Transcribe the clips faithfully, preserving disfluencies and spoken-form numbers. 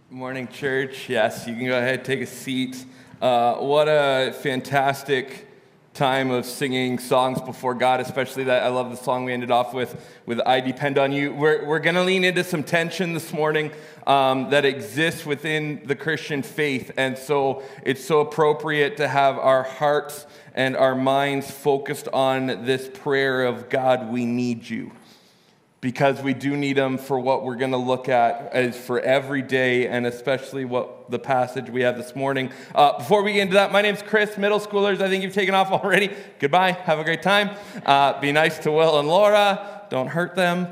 Morning, church. Yes, you can go ahead, take a seat. Uh, what a fantastic time of singing songs before God, especially that I love the song we ended off with, with I Depend on You. We're, we're going to lean into some tension this morning um, that exists within the Christian faith, and so it's so appropriate to have our hearts and our minds focused on this prayer of God, we need you. Because we do need them for what we're going to look at as for every day, and especially what the passage we have this morning. Uh, before we get into that, my name's Chris. Middle schoolers, I think you've taken off already. Goodbye. Have a great time. Uh, be nice to Will and Laura. Don't hurt them.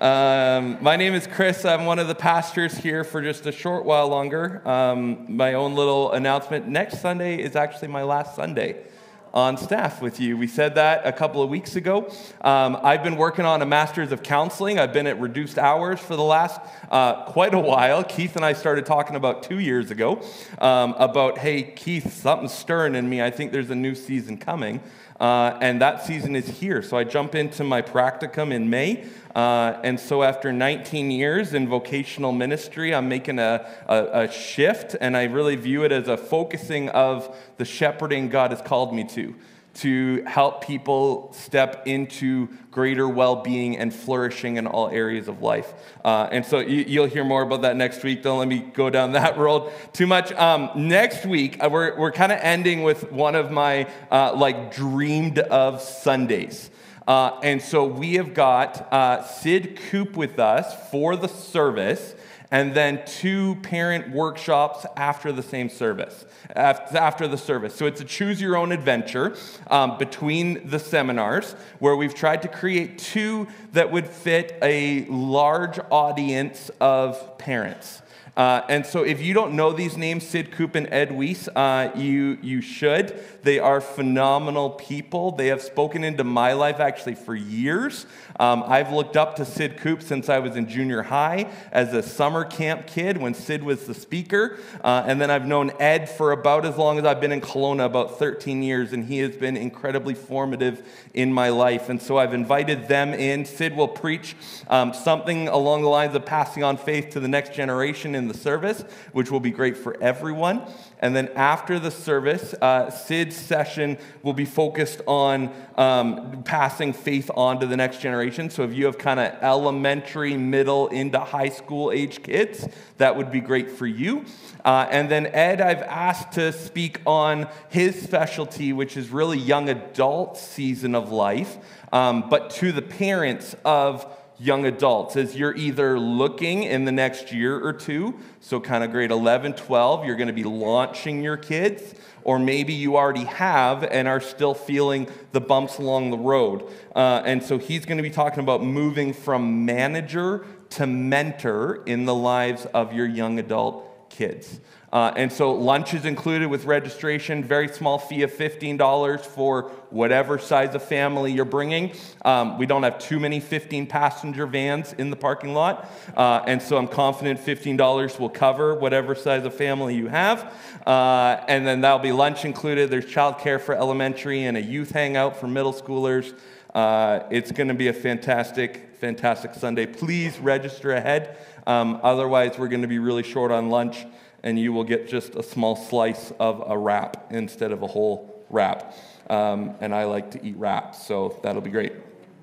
Um, my name is Chris. I'm one of the pastors here for just a short while longer. Um, my own little announcement. Next Sunday is actually my last Sunday on staff with you. We said that a couple of weeks ago. Um, I've been working on a master's of counseling. I've been at reduced hours for the last uh, quite a while. Keith and I started talking about two years ago um, about, hey, Keith, something's stirring in me. I think there's a new season coming. Uh, and that season is here. So I jump into my practicum in May. Uh, and so after nineteen years in vocational ministry, I'm making a, a, a shift, and I really view it as a focusing of the shepherding God has called me to, to help people step into greater well-being and flourishing in all areas of life. Uh, and so you, you'll hear more about that next week. Don't let me go down that road too much. Um, next week, uh, we're, we're kind of ending with one of my uh, like dreamed of Sundays. Uh, and so we have got uh, Sid Coop with us for the service, and then two parent workshops after the same service, after the service. So it's a choose your own adventure um, between the seminars, where we've tried to create two that would fit a large audience of parents. Uh, and so if you don't know these names, Sid Coop and Ed Weiss, uh, you, you should. They are phenomenal people. They have spoken into my life actually for years. Um, I've looked up to Sid Coop since I was in junior high as a summer camp kid when Sid was the speaker. Uh, and then I've known Ed for about as long as I've been in Kelowna, about thirteen years, and he has been incredibly formative in my life. And so I've invited them in. Sid will preach um, something along the lines of passing on faith to the next generation in the service, which will be great for everyone. And then after the service, uh, Sid's session will be focused on um, passing faith on to the next generation. So if you have kind of elementary, middle, into high school age kids, that would be great for you. Uh, and then Ed, I've asked to speak on his specialty, which is really young adult season of life, um, but to the parents of young adults, as you're either looking in the next year or two, so kind of grade eleven, twelve, you're going to be launching your kids, or maybe you already have and are still feeling the bumps along the road. Uh, and so he's going to be talking about moving from manager to mentor in the lives of your young adult kids. Uh, and so lunch is included with registration, very small fee of fifteen dollars for whatever size of family you're bringing. Um, we don't have too many fifteen-passenger vans in the parking lot, uh, and so I'm confident fifteen dollars will cover whatever size of family you have. Uh, and then that'll be lunch included. There's childcare for elementary and a youth hangout for middle schoolers. Uh, it's going to be a fantastic, fantastic Sunday. Please register ahead. Um, otherwise, we're going to be really short on lunch, and you will get just a small slice of a wrap instead of a whole wrap. Um, and I like to eat wraps, so that'll be great.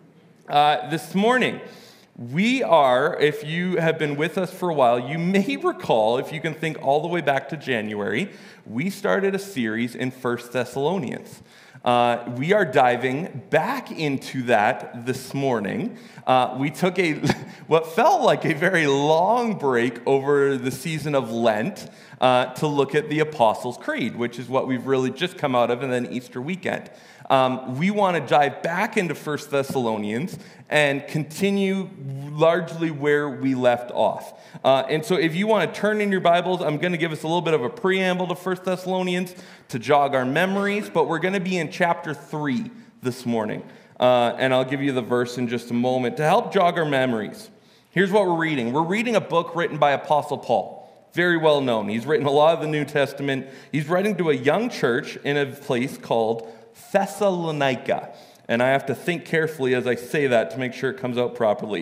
Uh, this morning, we are, if you have been with us for a while, you may recall, if you can think all the way back to January, we started a series in First Thessalonians. Uh, we are diving back into that this morning. Uh, we took a what felt like a very long break over the season of Lent uh, to look at the Apostles' Creed, which is what we've really just come out of, and then Easter weekend. Um, we want to dive back into First Thessalonians and continue largely where we left off. Uh, and so if you want to turn in your Bibles, I'm going to give us a little bit of a preamble to First Thessalonians to jog our memories, but we're going to be in chapter three this morning. Uh, and I'll give you the verse in just a moment to help jog our memories. Here's what we're reading. We're reading a book written by Apostle Paul, very well known. He's written a lot of the New Testament. He's writing to a young church in a place called Thessalonica. And I have to think carefully as I say that to make sure it comes out properly.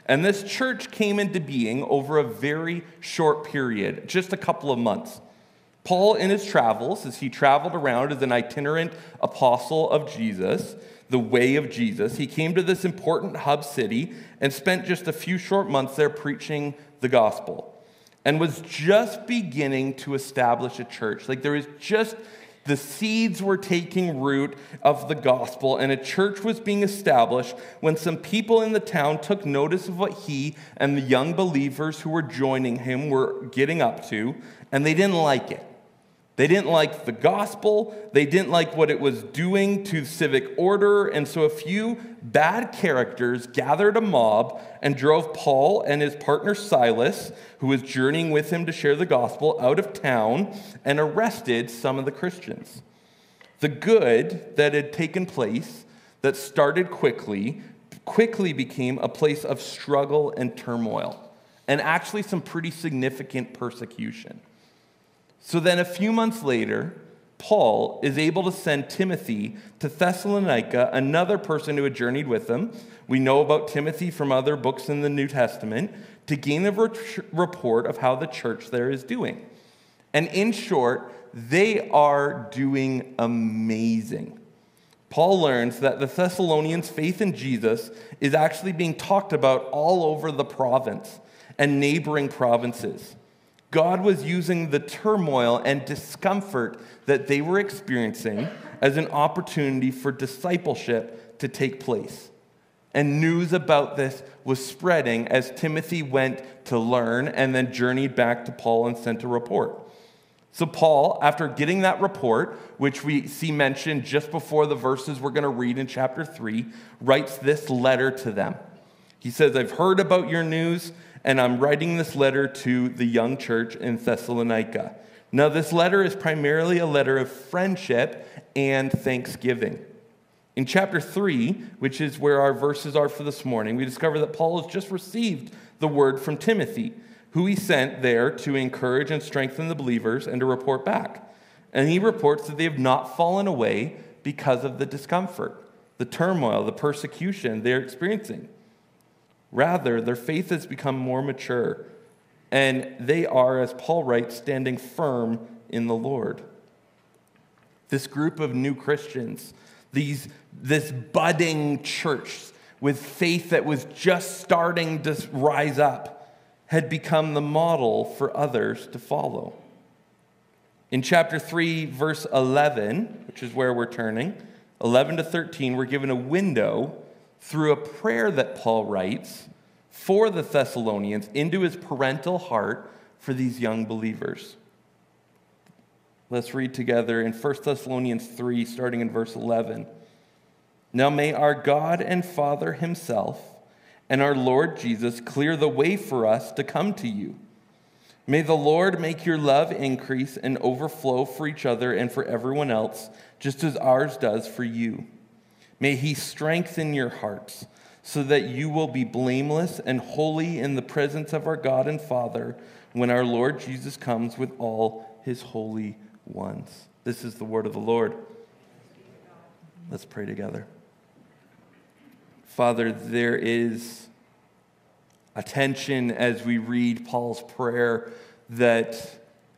And this church came into being over a very short period, just a couple of months. Paul, in his travels, as he traveled around as an itinerant apostle of Jesus, the way of Jesus, he came to this important hub city and spent just a few short months there preaching the gospel, and was just beginning to establish a church. Like there was just, the seeds were taking root of the gospel, and a church was being established when some people in the town took notice of what he and the young believers who were joining him were getting up to, and they didn't like it. They didn't like the gospel. They didn't like what it was doing to civic order. And so a few bad characters gathered a mob and drove Paul and his partner Silas, who was journeying with him to share the gospel, out of town and arrested some of the Christians. The good that had taken place, that started quickly, quickly became a place of struggle and turmoil, and actually some pretty significant persecution. So then a few months later, Paul is able to send Timothy to Thessalonica, another person who had journeyed with him. We know about Timothy from other books in the New Testament, to gain a report of how the church there is doing. And in short, they are doing amazing. Paul learns that the Thessalonians' faith in Jesus is actually being talked about all over the province and neighboring provinces. God was using the turmoil and discomfort that they were experiencing as an opportunity for discipleship to take place. And news about this was spreading as Timothy went to learn and then journeyed back to Paul and sent a report. So Paul, after getting that report, which we see mentioned just before the verses we're going to read in chapter three, writes this letter to them. He says, I've heard about your news, and I'm writing this letter to the young church in Thessalonica. Now, this letter is primarily a letter of friendship and thanksgiving. In chapter three, which is where our verses are for this morning, we discover that Paul has just received the word from Timothy, who he sent there to encourage and strengthen the believers and to report back. And he reports that they have not fallen away because of the discomfort, the turmoil, the persecution they're experiencing. Rather, their faith has become more mature, and they are, as Paul writes, standing firm in the Lord. This group of new Christians, these, this budding church with faith that was just starting to rise up, had become the model for others to follow. In chapter three, verse eleven, which is where we're turning, eleven to thirteen, we're given a window through a prayer that Paul writes for the Thessalonians into his parental heart for these young believers. Let's read together in First Thessalonians three, starting in verse eleven. Now may our God and Father himself and our Lord Jesus clear the way for us to come to you. May the Lord make your love increase and overflow for each other and for everyone else, just as ours does for you. May he strengthen your hearts so that you will be blameless and holy in the presence of our God and Father when our Lord Jesus comes with all his holy ones. This is the word of the Lord. Let's pray together. Father, there is a tension as we read Paul's prayer that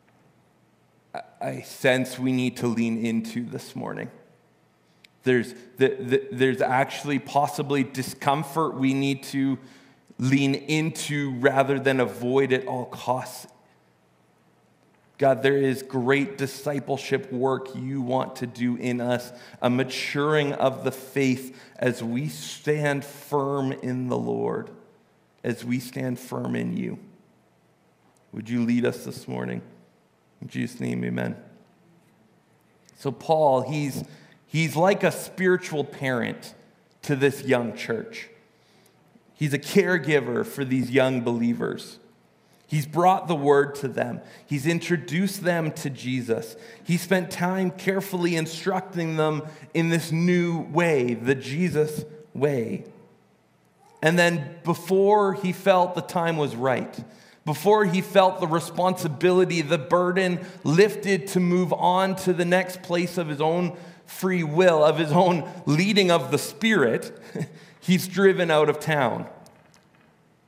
I sense we need to lean into this morning. There's, the, the, there's actually possibly discomfort we need to lean into rather than avoid at all costs. God, there is great discipleship work you want to do in us, a maturing of the faith as we stand firm in the Lord, as we stand firm in you. Would you lead us this morning? In Jesus' name, amen. So Paul, he's, he's like a spiritual parent to this young church. He's a caregiver for these young believers. He's brought the word to them. He's introduced them to Jesus. He spent time carefully instructing them in this new way, the Jesus way. And then before he felt the time was right, before he felt the responsibility, the burden lifted to move on to the next place of his own free will, of his own leading of the Spirit, he's driven out of town.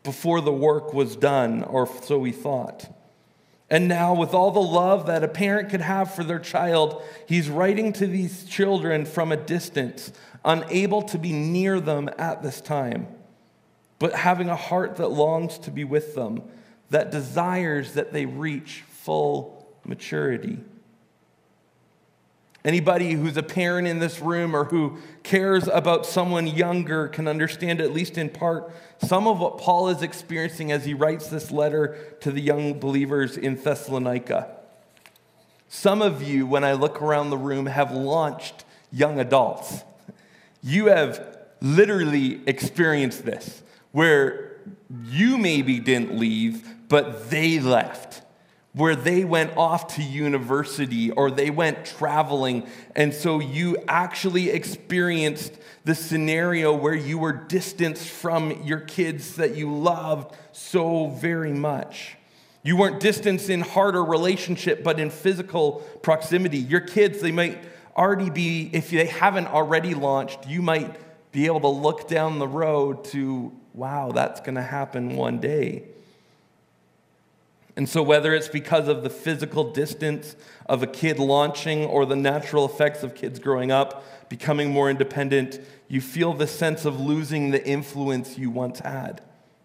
before the work was done, or so we thought. And now, with all the love that a parent could have for their child, he's writing to these children from a distance, unable to be near them at this time, but having a heart that longs to be with them, that desires that they reach full maturity. Anybody who's a parent in this room or who cares about someone younger can understand, at least in part, some of what Paul is experiencing as he writes this letter to the young believers in Thessalonica. Some of you, when I look around the room, have launched young adults. You have literally experienced this, where you maybe didn't leave, but they left. Where they went off to university or they went traveling. And so you actually experienced the scenario where you were distanced from your kids that you loved so very much. You weren't distanced in heart or relationship, but in physical proximity. Your kids, they might already be, if they haven't already launched, you might be able to look down the road to, wow, that's going to happen one day. And so whether it's because of the physical distance of a kid launching or the natural effects of kids growing up, becoming more independent, you feel the sense of losing the influence you once had.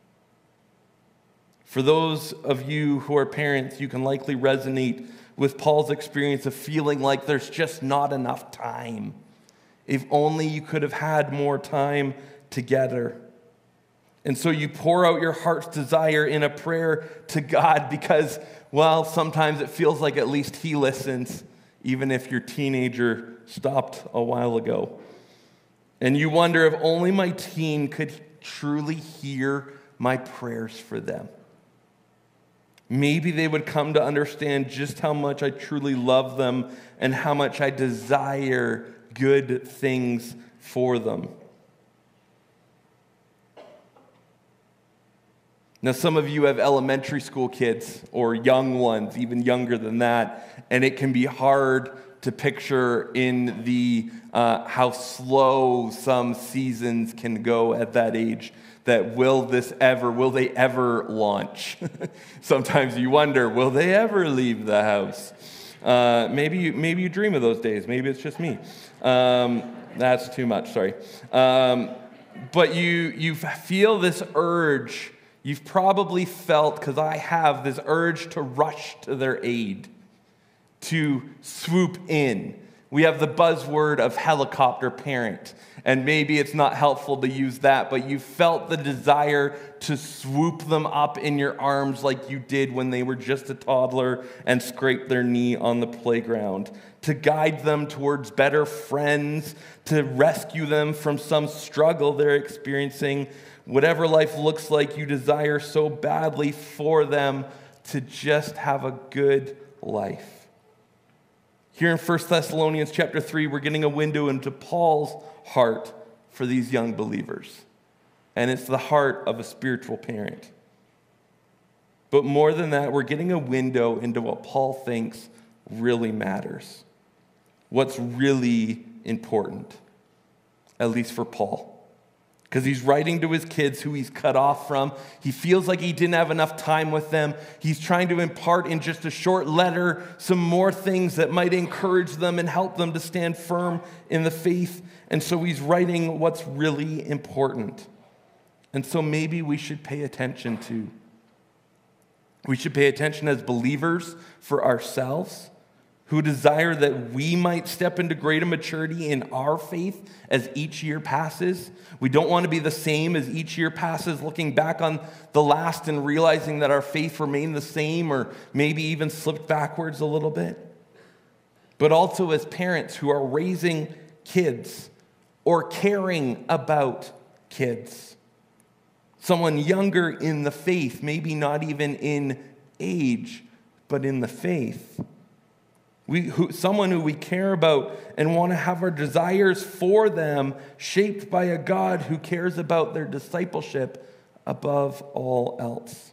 For those of you who are parents, you can likely resonate with Paul's experience of feeling like there's just not enough time. If only you could have had more time together. And so you pour out your heart's desire in a prayer to God because, well, sometimes it feels like at least He listens, even if your teenager stopped a while ago. And you wonder if only my teen could truly hear my prayers for them. Maybe they would come to understand just how much I truly love them and how much I desire good things for them. Now, some of you have elementary school kids or young ones, even younger than that, and it can be hard to picture in the uh, how slow some seasons can go at that age. That will this ever, will they ever launch? Sometimes you wonder, will they ever leave the house? Uh, maybe, you, maybe you dream of those days. Maybe it's just me. Um, that's too much, sorry. Um, but you, you feel this urge. You've probably felt, because I have, this urge to rush to their aid, to swoop in. We have the buzzword of helicopter parent, and maybe it's not helpful to use that, but you felt the desire to swoop them up in your arms like you did when they were just a toddler and scrape their knee on the playground, to guide them towards better friends, to rescue them from some struggle they're experiencing. Whatever life looks like, you desire so badly for them to just have a good life. Here in First Thessalonians chapter three, we're getting a window into Paul's heart for these young believers. And it's the heart of a spiritual parent. But more than that, we're getting a window into what Paul thinks really matters. What's really important, at least for Paul. Because he's writing to his kids who he's cut off from. He feels like he didn't have enough time with them. He's trying to impart in just a short letter some more things that might encourage them and help them to stand firm in the faith. And so he's writing what's really important. And so maybe we should pay attention to. We should pay attention as believers for ourselves, who desire that we might step into greater maturity in our faith as each year passes. We don't want to be the same as each year passes, looking back on the last and realizing that our faith remained the same or maybe even slipped backwards a little bit. But also as parents who are raising kids or caring about kids. Someone younger in the faith, maybe not even in age, but in the faith. We, who, someone who we care about and want to have our desires for them shaped by a God who cares about their discipleship above all else.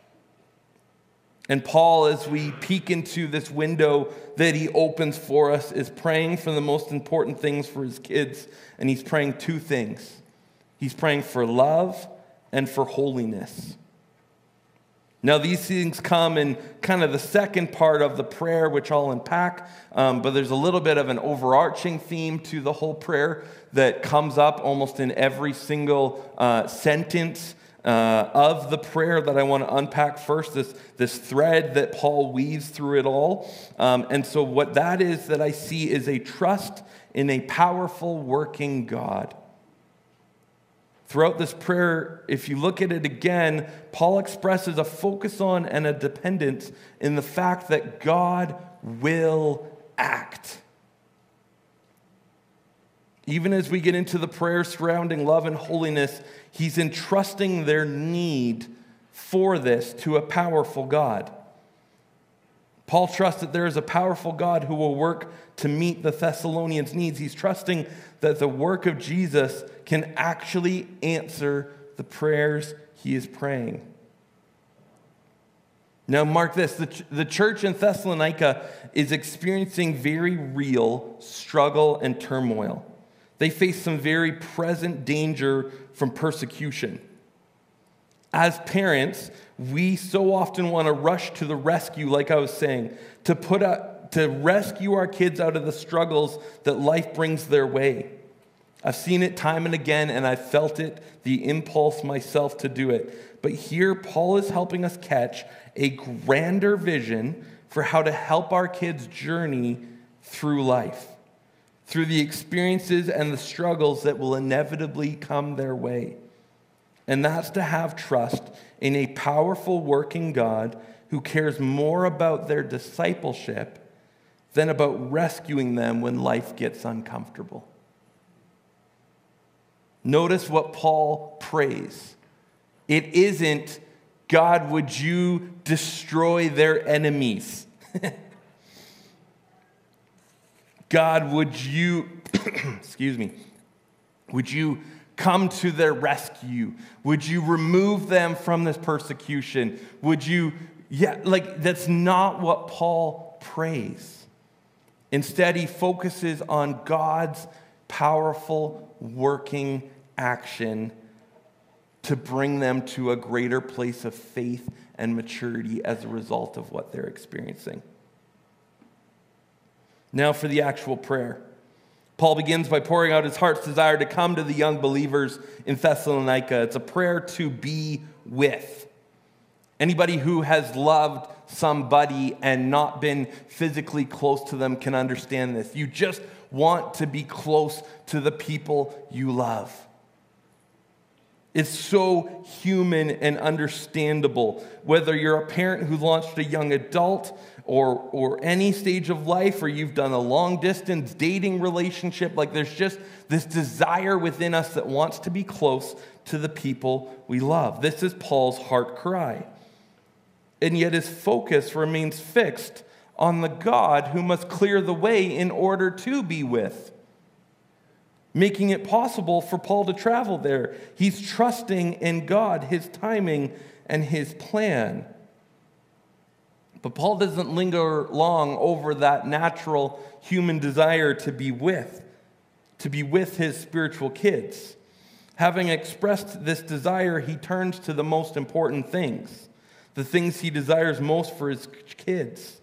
And Paul, as we peek into this window that he opens for us, is praying for the most important things for his kids. And he's praying two things. He's praying for love and for holiness. Now, these things come in kind of the second part of the prayer, which I'll unpack, um, but there's a little bit of an overarching theme to the whole prayer that comes up almost in every single uh, sentence uh, of the prayer that I want to unpack first, this, this thread that Paul weaves through it all. Um, and so what that is that I see is a trust in a powerful working God. Throughout this prayer, if you look at it again, Paul expresses a focus on and a dependence in the fact that God will act. Even as we get into the prayer surrounding love and holiness, he's entrusting their need for this to a powerful God. Paul trusts that there is a powerful God who will work to meet the Thessalonians' needs. He's trusting that the work of Jesus can actually answer the prayers he is praying. Now, mark this. The, ch- the church in Thessalonica is experiencing very real struggle and turmoil. They face some very present danger from persecution. As parents, we so often want to rush to the rescue, like I was saying, to put a, to rescue our kids out of the struggles that life brings their way. I've seen it time and again, and I've felt it, the impulse myself to do it. But here, Paul is helping us catch a grander vision for how to help our kids journey through life, through the experiences and the struggles that will inevitably come their way. And that's to have trust in a powerful working God who cares more about their discipleship than about rescuing them when life gets uncomfortable. Notice what Paul prays. It isn't, God, would you destroy their enemies? God, would you, excuse me, would you come to their rescue? Would you remove them from this persecution? Would you, yeah, like that's not what Paul prays. Instead, he focuses on God's powerful working action to bring them to a greater place of faith and maturity as a result of what they're experiencing. Now for the actual prayer. Paul begins by pouring out his heart's desire to come to the young believers in Thessalonica. It's a prayer to be with. Anybody who has loved somebody and not been physically close to them can understand this. You just want to be close to the people you love. It's so human and understandable. Whether you're a parent who launched a young adult or, or any stage of life, or you've done a long-distance dating relationship, like there's just this desire within us that wants to be close to the people we love. This is Paul's heart cry. And yet his focus remains fixed on the God who must clear the way in order to be with, making it possible for Paul to travel there. He's trusting in God, his timing, and his plan. But Paul doesn't linger long over that natural human desire to be with, to be with his spiritual kids. Having expressed this desire, he turns to the most important things, the things he desires most for his kids: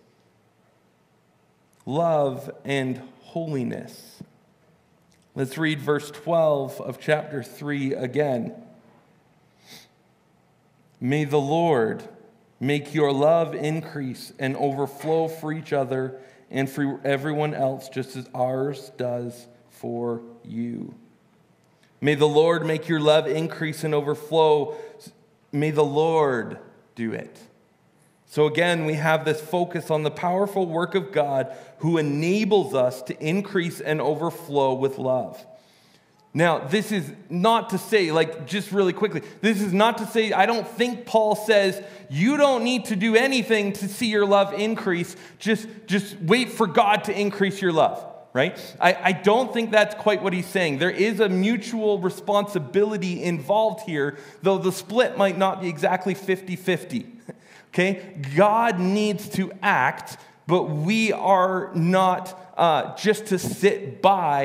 love and holiness. Let's read verse twelve of chapter three again. May the Lord make your love increase and overflow for each other and for everyone else, just as ours does for you. May the Lord make your love increase and overflow. May the Lord do it. So again, we have this focus on the powerful work of God who enables us to increase and overflow with love. Now, this is not to say, like, just really quickly, this is not to say, I don't think Paul says, you don't need to do anything to see your love increase. Just, just wait for God to increase your love, right? I, I don't think that's quite what he's saying. There is a mutual responsibility involved here, though the split might not be exactly fifty-fifty. Okay? God needs to act, but we are not uh, just to sit by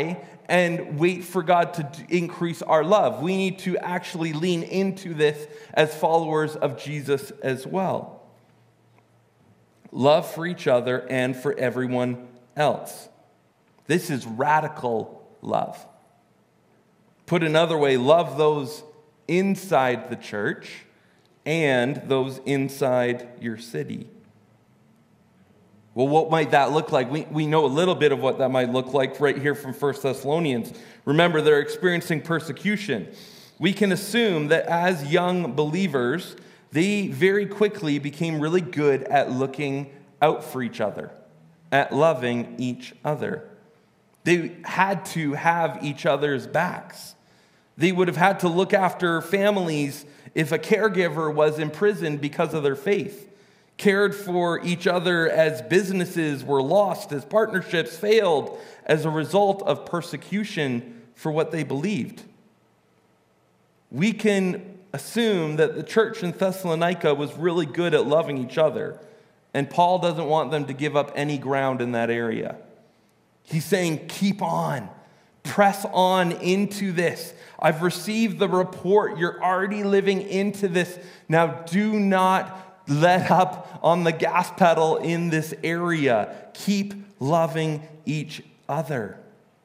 and wait for God to d- increase our love. We need to actually lean into this as followers of Jesus as well. Love for each other and for everyone else. This is radical love. Put another way, love those inside the church and those inside your city. Well, what might that look like? We, we know a little bit of what that might look like right here from First Thessalonians. Remember, they're experiencing persecution. We can assume that as young believers, they very quickly became really good at looking out for each other, at loving each other. They had to have each other's backs. They would have had to look after families if a caregiver was imprisoned because of their faith. Cared for each other as businesses were lost, as partnerships failed as a result of persecution for what they believed. We can assume that the church in Thessalonica was really good at loving each other, and Paul doesn't want them to give up any ground in that area. He's saying, keep on, press on into this. I've received the report. You're already living into this. Now do not let up on the gas pedal in this area. Keep loving each other.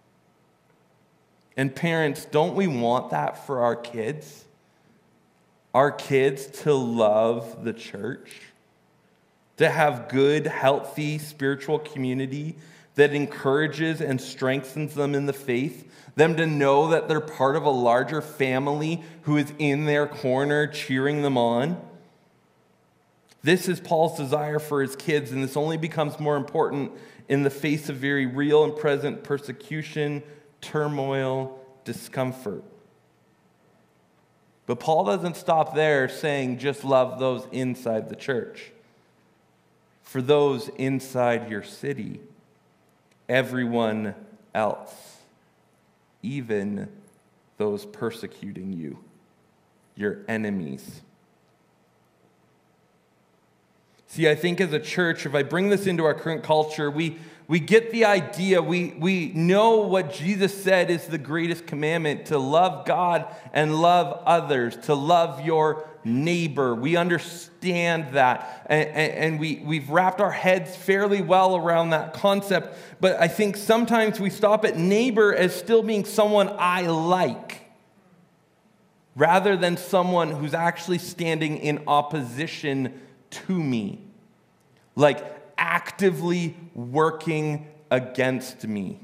And parents, don't we want that for our kids? Our kids to love the church, to have good, healthy spiritual community that encourages and strengthens them in the faith, them to know that they're part of a larger family who is in their corner cheering them on. This is Paul's desire for his kids, and this only becomes more important in the face of very real and present persecution, turmoil, discomfort. But Paul doesn't stop there saying just love those inside the church. For those inside your city, everyone else, even those persecuting you, your enemies. See, I think as a church, if I bring this into our current culture, we, we get the idea, we, we know what Jesus said is the greatest commandment, to love God and love others, to love your neighbor. We understand that, and, and, and we, we've wrapped our heads fairly well around that concept, but I think sometimes we stop at neighbor as still being someone I like, rather than someone who's actually standing in opposition to me, like actively working against me.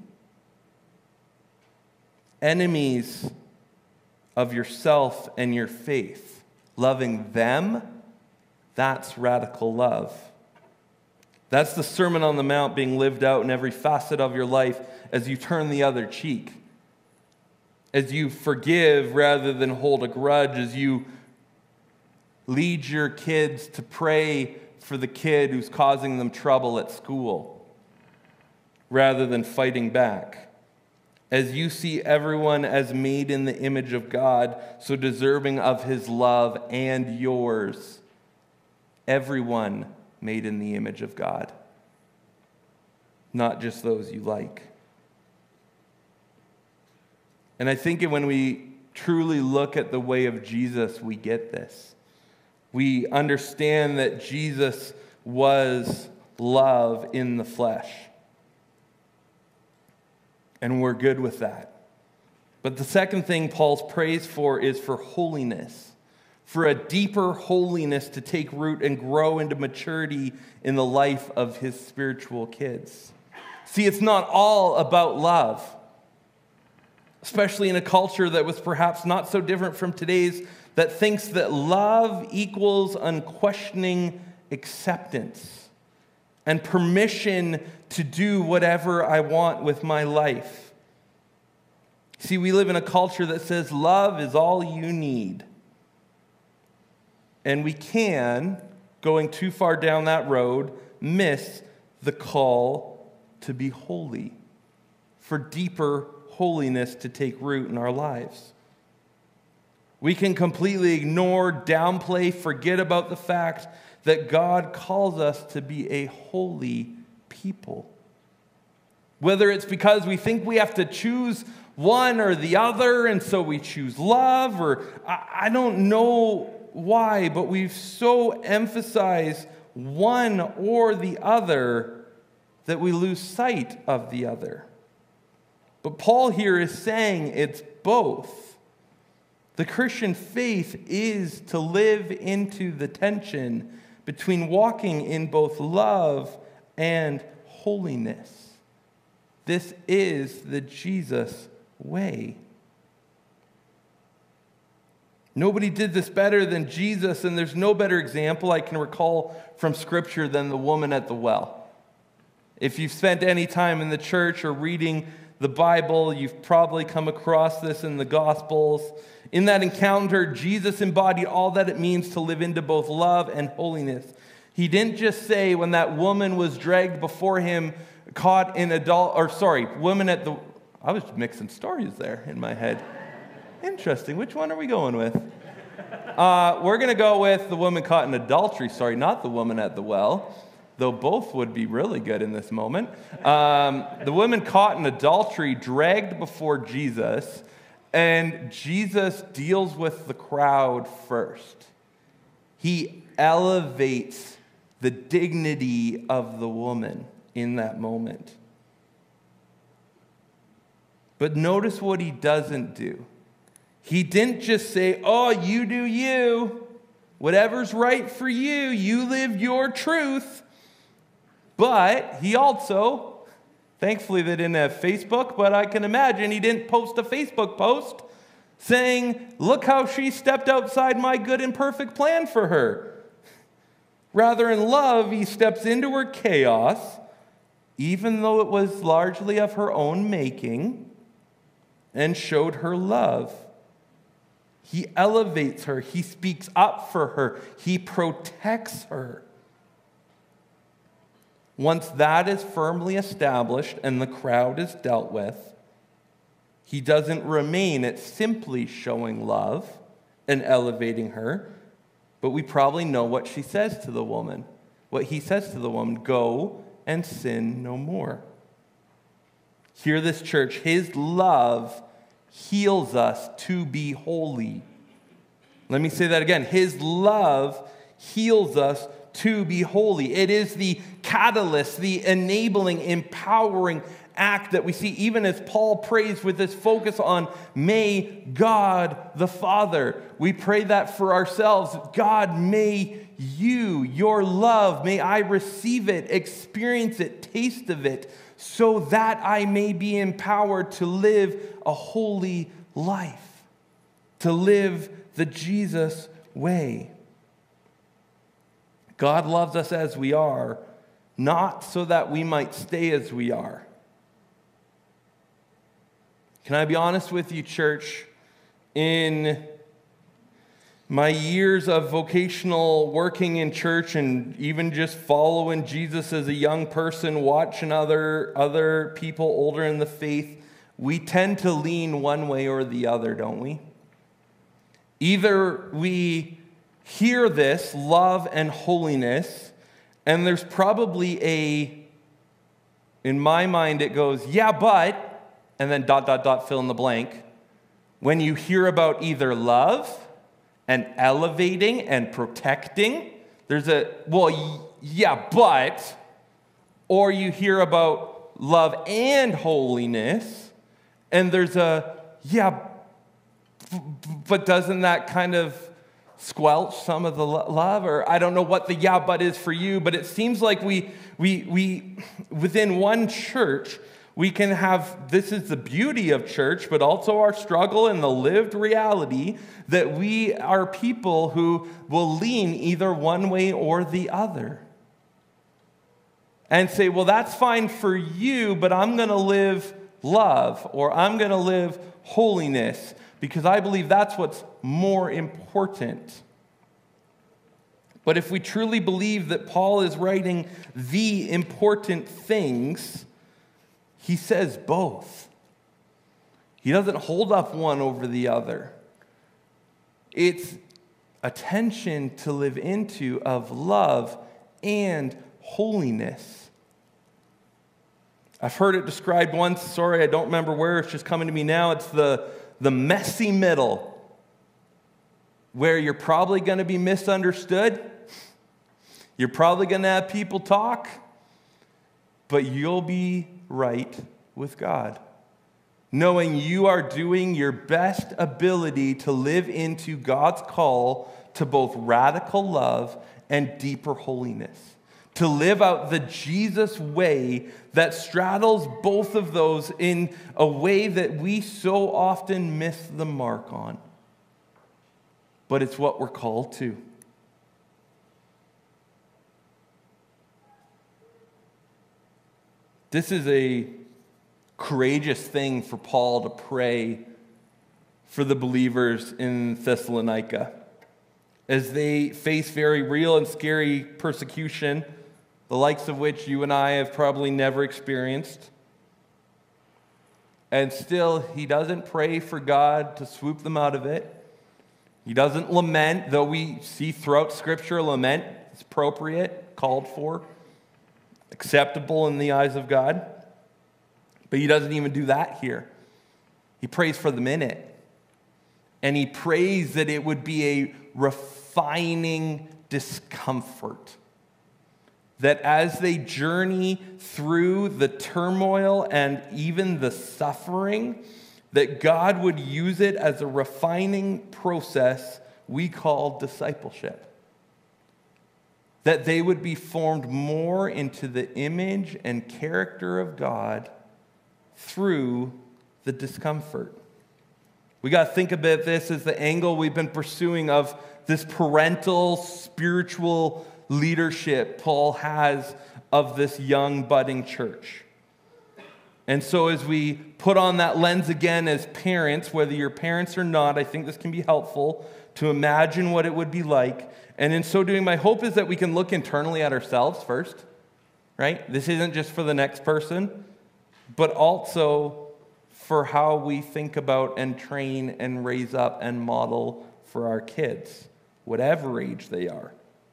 Enemies of yourself and your faith, loving them, that's radical love. That's the Sermon on the Mount being lived out in every facet of your life as you turn the other cheek, as you forgive rather than hold a grudge, as you lead your kids to pray for the kid who's causing them trouble at school, rather than fighting back. As you see everyone as made in the image of God, so deserving of his love and yours. Everyone made in the image of God, not just those you like. And I think when we truly look at the way of Jesus, we get this. We understand that Jesus was love in the flesh. And we're good with that. But the second thing Paul's prays for is for holiness, for a deeper holiness to take root and grow into maturity in the life of his spiritual kids. See, it's not all about love, especially in a culture that was perhaps not so different from today's, that thinks that love equals unquestioning acceptance and permission to do whatever I want with my life. See, we live in a culture that says love is all you need. And we can, going too far down that road, miss the call to be holy, for deeper holiness to take root in our lives. We can completely ignore, downplay, forget about the fact that God calls us to be a holy people. Whether it's because we think we have to choose one or the other, and so we choose love, or I, I don't know why, but we've so emphasized one or the other that we lose sight of the other. But Paul here is saying it's both. The Christian faith is to live into the tension between walking in both love and holiness. This is the Jesus way. Nobody did this better than Jesus, and there's no better example I can recall from Scripture than the woman at the well. If you've spent any time in the church or reading the Bible, you've probably come across this in the Gospels. In that encounter, Jesus embodied all that it means to live into both love and holiness. He didn't just say when that woman was dragged before him, caught in adult, or sorry, woman at the, I was mixing stories there in my head. Interesting. Which one are we going with? Uh, we're going to go with the woman caught in adultery. Sorry, not the woman at the well, though both would be really good in this moment. Um, the woman caught in adultery, dragged before Jesus, and Jesus deals with the crowd first. He elevates the dignity of the woman in that moment. But notice what he doesn't do. He didn't just say, oh, you do you. Whatever's right for you, you live your truth. But he also, thankfully they didn't have Facebook, but I can imagine he didn't post a Facebook post saying, look how she stepped outside my good and perfect plan for her. Rather, in love, he steps into her chaos, even though it was largely of her own making, and showed her love. He elevates her. He speaks up for her. He protects her. Once that is firmly established and the crowd is dealt with, he doesn't remain at simply showing love and elevating her, but we probably know what she says to the woman. What he says to the woman, go and sin no more. Hear this, church. His love heals us to be holy. Let me say that again. His love heals us to be holy. It is the catalyst, the enabling, empowering act that we see even as Paul prays with this focus on may God the Father. We pray that for ourselves. God, may you, your love, may I receive it, experience it, taste of it, so that I may be empowered to live a holy life, to live the Jesus way. God loves us as we are, not so that we might stay as we are. Can I be honest with you, church? In my years of vocational working in church and even just following Jesus as a young person, watching other, other people older in the faith, we tend to lean one way or the other, don't we? Either we hear this, love and holiness, and there's probably a, in my mind it goes, yeah, but, and then dot, dot, dot, fill in the blank. When you hear about either love and elevating and protecting, there's a, well, yeah, but, or you hear about love and holiness, and there's a, yeah, but doesn't that kind of squelch some of the love? Or I don't know what the yeah, but is for you, but it seems like we, we, we within one church, we can have, this is the beauty of church, but also our struggle and the lived reality that we are people who will lean either one way or the other. And say, well, that's fine for you, but I'm going to live love, or I'm going to live holiness, because I believe that's what's more important. But if we truly believe that Paul is writing the important things, he says both. He doesn't hold up one over the other. It's a tension to live into of love and holiness. I've heard it described once. Sorry, I don't remember where. It's just coming to me now. It's the, the messy middle, where you're probably going to be misunderstood. You're probably going to have people talk, but you'll be right with God, knowing you are doing your best ability to live into God's call to both radical love and deeper holiness, to live out the Jesus way that straddles both of those in a way that we so often miss the mark on. But it's what we're called to. This is a courageous thing for Paul to pray for the believers in Thessalonica as they face very real and scary persecution, the likes of which you and I have probably never experienced. And still, he doesn't pray for God to swoop them out of it. He doesn't lament, though we see throughout Scripture lament is appropriate, called for, acceptable in the eyes of God. But he doesn't even do that here. He prays for them in it. And he prays that it would be a refining discomfort. That as they journey through the turmoil and even the suffering, that God would use it as a refining process we call discipleship. That they would be formed more into the image and character of God through the discomfort. We got to think about this as the angle we've been pursuing of this parental spiritual leadership Paul has of this young budding church. And so as we put on that lens again as parents, whether you're parents or not, I think this can be helpful to imagine what it would be like. And in so doing, my hope is that we can look internally at ourselves first, right? This isn't just for the next person, but also for how we think about and train and raise up and model for our kids, whatever age they are.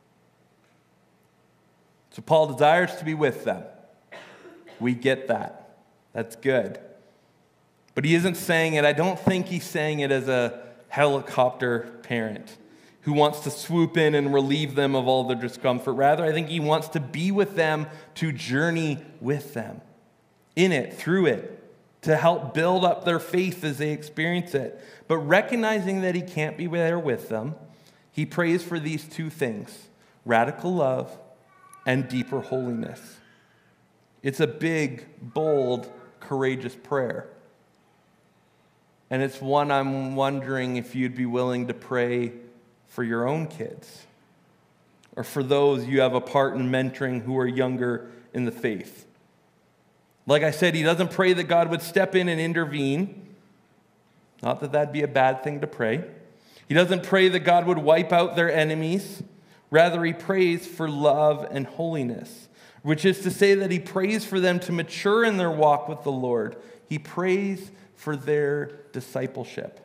So Paul desires to be with them. We get that. That's good. But he isn't saying it, I don't think he's saying it as a helicopter parent who wants to swoop in and relieve them of all their discomfort. Rather, I think he wants to be with them, to journey with them, in it, through it, to help build up their faith as they experience it. But recognizing that he can't be there with them, he prays for these two things, radical love and deeper holiness. It's a big, bold, courageous prayer. And it's one I'm wondering if you'd be willing to pray for your own kids, or for those you have a part in mentoring who are younger in the faith. Like I said, he doesn't pray that God would step in and intervene. Not that that'd be a bad thing to pray. He doesn't pray that God would wipe out their enemies. Rather, he prays for love and holiness, which is to say that he prays for them to mature in their walk with the Lord. He prays for their discipleship.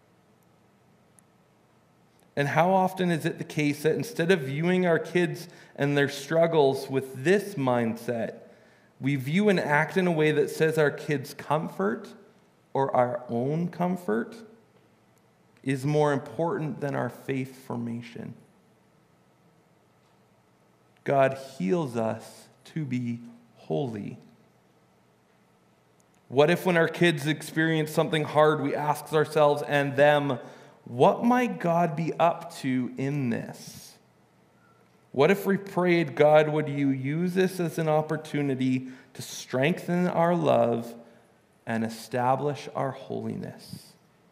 And how often is it the case that instead of viewing our kids and their struggles with this mindset, we view and act in a way that says our kids' comfort or our own comfort is more important than our faith formation? God heals us to be holy. What if when our kids experience something hard, we ask ourselves and them, what might God be up to in this? What if we prayed, God, would you use this as an opportunity to strengthen our love and establish our holiness?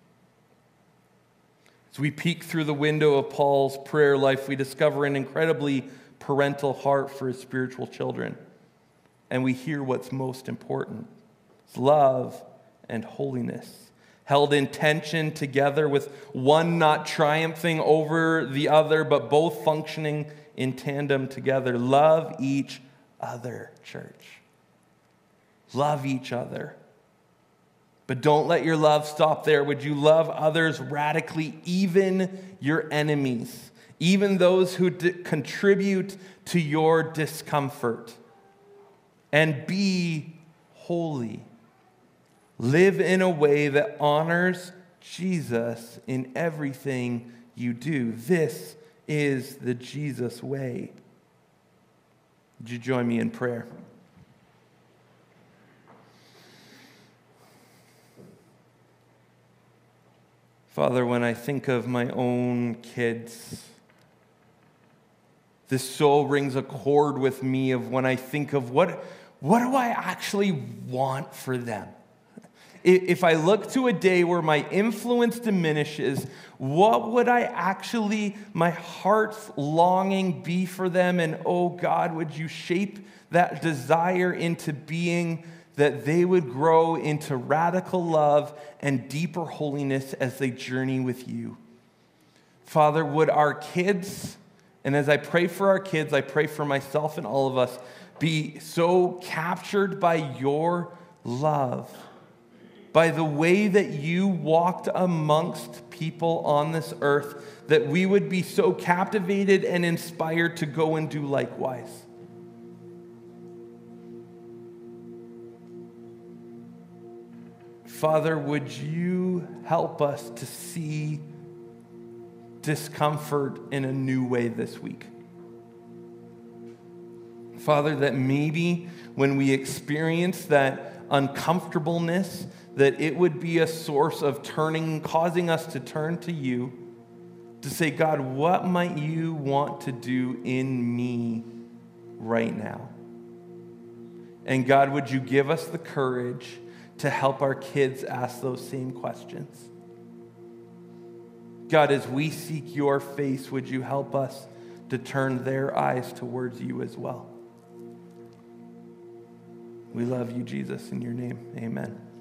As we peek through the window of Paul's prayer life, we discover an incredibly parental heart for his spiritual children. And we hear what's most important. It's love and holiness, held in tension together, with one not triumphing over the other, but both functioning in tandem together. Love each other, church. Love each other. But don't let your love stop there. Would you love others radically, even your enemies, even those who d- contribute to your discomfort? And be holy. holy. Live in a way that honors Jesus in everything you do. This is the Jesus way. Would you join me in prayer? Father, when I think of my own kids, this so rings a chord with me of when I think of what, what do I actually want for them? If I look to a day where my influence diminishes, what would I actually, my heart's longing be for them? And oh God, would you shape that desire into being that they would grow into radical love and deeper holiness as they journey with you. Father, would our kids, and as I pray for our kids, I pray for myself and all of us, be so captured by your love, by the way that you walked amongst people on this earth, that we would be so captivated and inspired to go and do likewise. Father, would you help us to see discomfort in a new way this week? Father, that maybe when we experience that uncomfortableness, that it would be a source of turning, causing us to turn to you, to say, God, what might you want to do in me right now? And God, would you give us the courage to help our kids ask those same questions? God, as we seek your face, would you help us to turn their eyes towards you as well? We love you, Jesus, in your name. Amen.